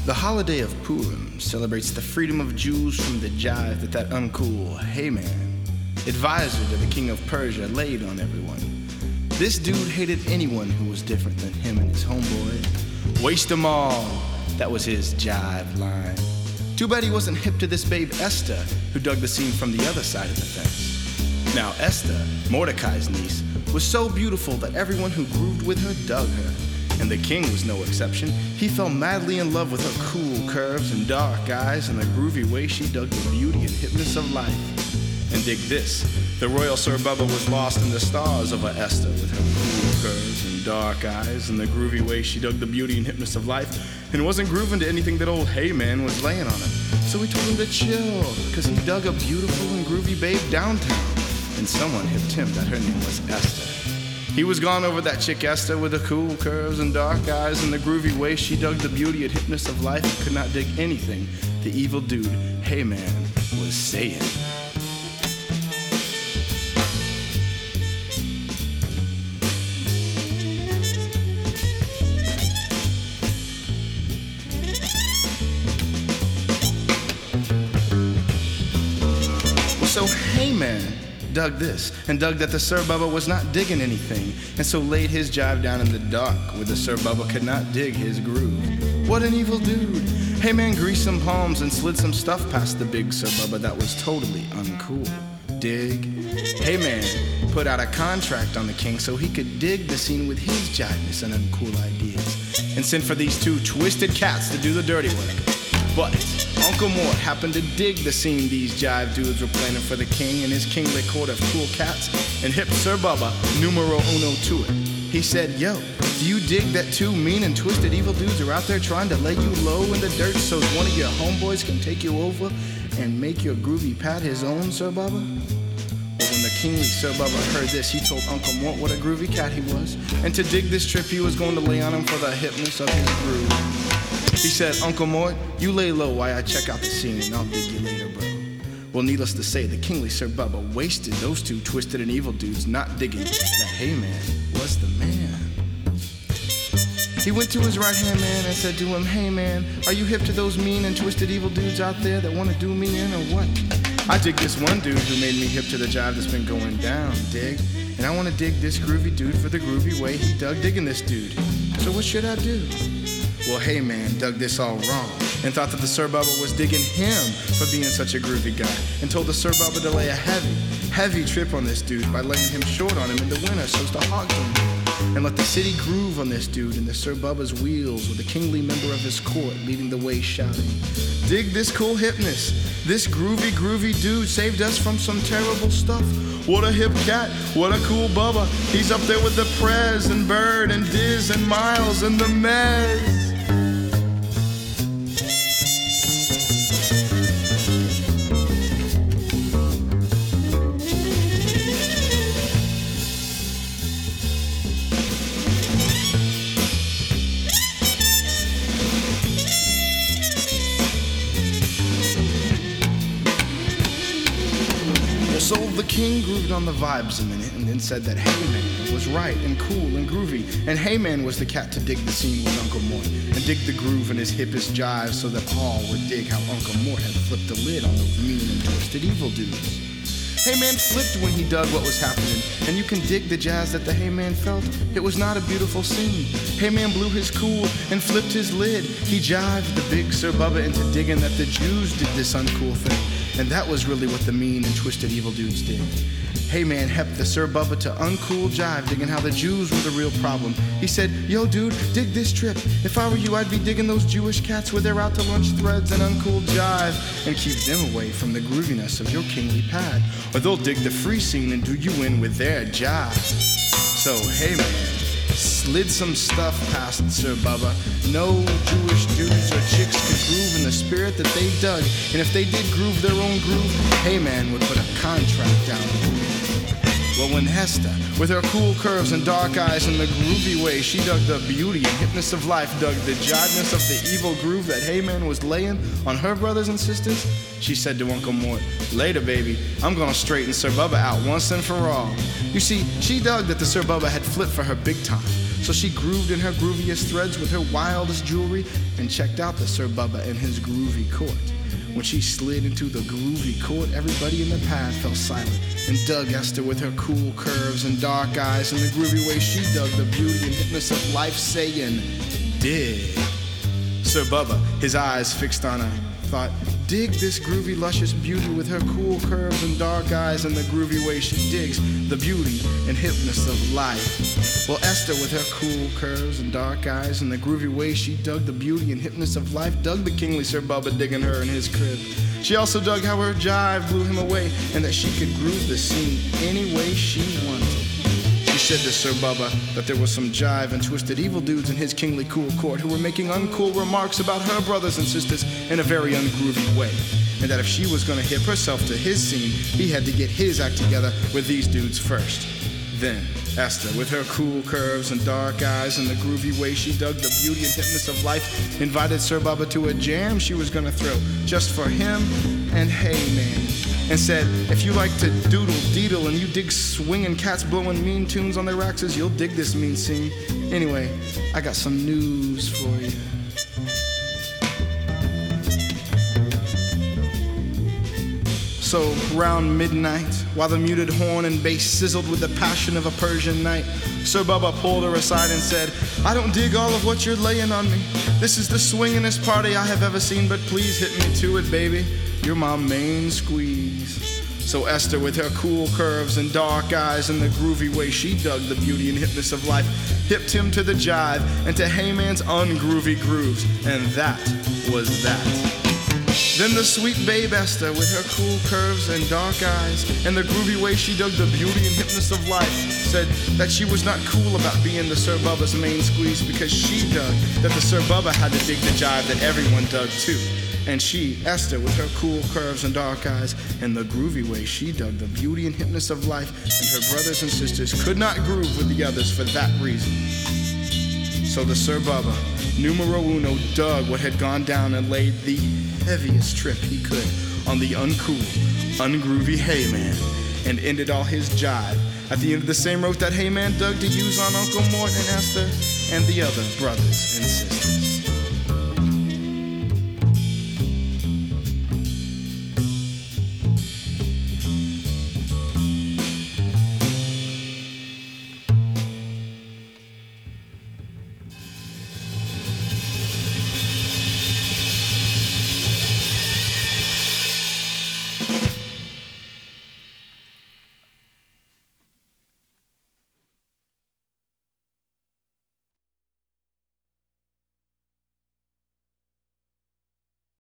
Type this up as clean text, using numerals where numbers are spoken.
The holiday of Purim celebrates the freedom of Jews from the jive that uncool Haman, advisor to the king of Persia, laid on everyone. This dude hated anyone who was different than him and his homeboy. Waste them all, that was his jive line. Too bad he wasn't hip to this babe Esther, who dug the scene from the other side of the fence. Now Esther, Mordecai's niece, was so beautiful that everyone who grooved with her dug her. And the king was no exception. He fell madly in love with her cool curves and dark eyes and the groovy way she dug the beauty and hipness of life. And dig this, the royal Sir Bubba was lost in the stars over Esther with her cool curves and dark eyes and the groovy way she dug the beauty and hipness of life, and wasn't grooving to anything that old Haman was laying on him. So he told him to chill, cause he dug a beautiful and groovy babe downtown, and someone hipped him that her name was Esther. He was gone over that chick Esther with the cool curves and dark eyes and the groovy way she dug the beauty and hipness of life and could not dig anything the evil dude Haman was saying. So Haman dug this, and dug that the Sir Bubba was not digging anything, and so laid his jive down in the dark, where the Sir Bubba could not dig his groove. What an evil dude! Haman greased some palms and slid some stuff past the big Sir Bubba that was totally uncool. Dig? Haman put out a contract on the king so he could dig the scene with his jiveness and uncool ideas, and sent for these two twisted cats to do the dirty work. But Uncle Mort happened to dig the scene these jive dudes were planning for the king and his kingly court of cool cats, and hipped Sir Bubba numero uno to it. He said, yo, do you dig that two mean and twisted evil dudes are out there trying to lay you low in the dirt so one of your homeboys can take you over and make your groovy pat his own, Sir Bubba? Well, when the kingly Sir Bubba heard this, he told Uncle Mort what a groovy cat he was, and to dig this trip he was going to lay on him for the hipness of his groove. He said, Uncle Mort, you lay low while I check out the scene and I'll dig you later, bro. Well, needless to say, the kingly Sir Bubba wasted those two twisted and evil dudes not digging that Haman was the man. He went to his right-hand man and said to him, hey man, are you hip to those mean and twisted evil dudes out there that want to do me in or what? I dig this one dude who made me hip to the jive that's been going down, dig? And I want to dig this groovy dude for the groovy way he dug digging this dude. So what should I do? Well, Haman dug this all wrong and thought that the Sir Bubba was digging him for being such a groovy guy, and told the Sir Bubba to lay a heavy trip on this dude by laying him short on him in the winter so's to hog him, and let the city groove on this dude in the Sir Bubba's wheels with a kingly member of his court leading the way shouting, dig this cool hipness, this groovy dude saved us from some terrible stuff. What a hip cat, what a cool Bubba, he's up there with the Prez and Bird and Diz and Miles and the Mez. So the king grooved on the vibes a minute and then said that Haman was right and cool and groovy, and Haman was the cat to dig the scene with Uncle Mort and dig the groove in his hippest jive so that all would dig how Uncle Mort had flipped the lid on those mean and twisted evil dudes. Haman flipped when he dug what was happening, and you can dig the jazz that the Haman felt. It was not a beautiful scene. Haman blew his cool and flipped his lid. He jived the big Sir Bubba into digging that the Jews did this uncool thing. And that was really what the mean and twisted evil dudes did. Haman hepped the Sir Bubba to uncool jive, digging how the Jews were the real problem. He said, yo dude, dig this trip. If I were you, I'd be digging those Jewish cats where they're out to lunch threads and uncool jive, and keep them away from the grooviness of your kingly pad, or they'll dig the free scene and do you in with their jive. So Haman slid some stuff past Sir Bubba. No Jewish dudes or chicks could groove in the spirit that they dug, and if they did groove their own groove, Haman would put a contract down. Well, when Hester, with her cool curves and dark eyes and the groovy way she dug the beauty and hipness of life, dug the jiveness of the evil groove that Haman was laying on her brothers and sisters, she said to Uncle Mort, later baby, I'm gonna straighten Sir Bubba out once and for all. You see, she dug that the Sir Bubba had flipped for her big time, So she grooved in her grooviest threads with her wildest jewelry and checked out the Sir Bubba and his groovy court. When she slid into the groovy court, everybody in the path fell silent and dug Esther with her cool curves and dark eyes and the groovy way she dug the beauty and hipness of life, saying, dig. Sir Bubba, his eyes fixed on her, thought, dig this groovy, luscious beauty with her cool curves and dark eyes and the groovy way she digs the beauty and hipness of life. Well, Esther, with her cool curves and dark eyes and the groovy way she dug the beauty and hipness of life, dug the kingly Sir Bubba digging her in his crib. She also dug how her jive blew him away and that she could groove the scene any way she wanted. She said to Sir Bubba that there was some jive and twisted evil dudes in his kingly cool court who were making uncool remarks about her brothers and sisters in a very ungroovy way, and that if she was going to hip herself to his scene, he had to get his act together with these dudes first. Then Esther, with her cool curves and dark eyes and the groovy way she dug the beauty and hipness of life, invited Sir Bubba to a jam she was going to throw just for him and Hey Man, and said, if you like to doodle deedle and you dig swinging cats blowing mean tunes on their axes, you'll dig this mean scene. Anyway, I got some news for you. So, round midnight, while the muted horn and bass sizzled with the passion of a Persian night, Sir Bubba pulled her aside and said, I don't dig all of what you're laying on me. This is the swingin'est party I have ever seen, but please hit me to it, baby. You're my main squeeze. So Esther, with her cool curves and dark eyes and the groovy way she dug the beauty and hipness of life, hipped him to the jive and to Hey Man's ungroovy grooves, and that was that. Then the sweet babe Esther, with her cool curves and dark eyes and the groovy way she dug the beauty and hipness of life, said that she was not cool about being the Sir Bubba's main squeeze because she dug that the Sir Bubba had to dig the jive that everyone dug too. And she, Esther, with her cool curves and dark eyes and the groovy way she dug the beauty and hipness of life, and her brothers and sisters could not groove with the others for that reason. So the Sir Bubba, numero uno, dug what had gone down and laid the heaviest trip he could on the uncool, ungroovy Hey Man, and ended all his jive at the end of the same rope that Hey Man dug to use on Uncle Mort and Esther and the other brothers and sisters.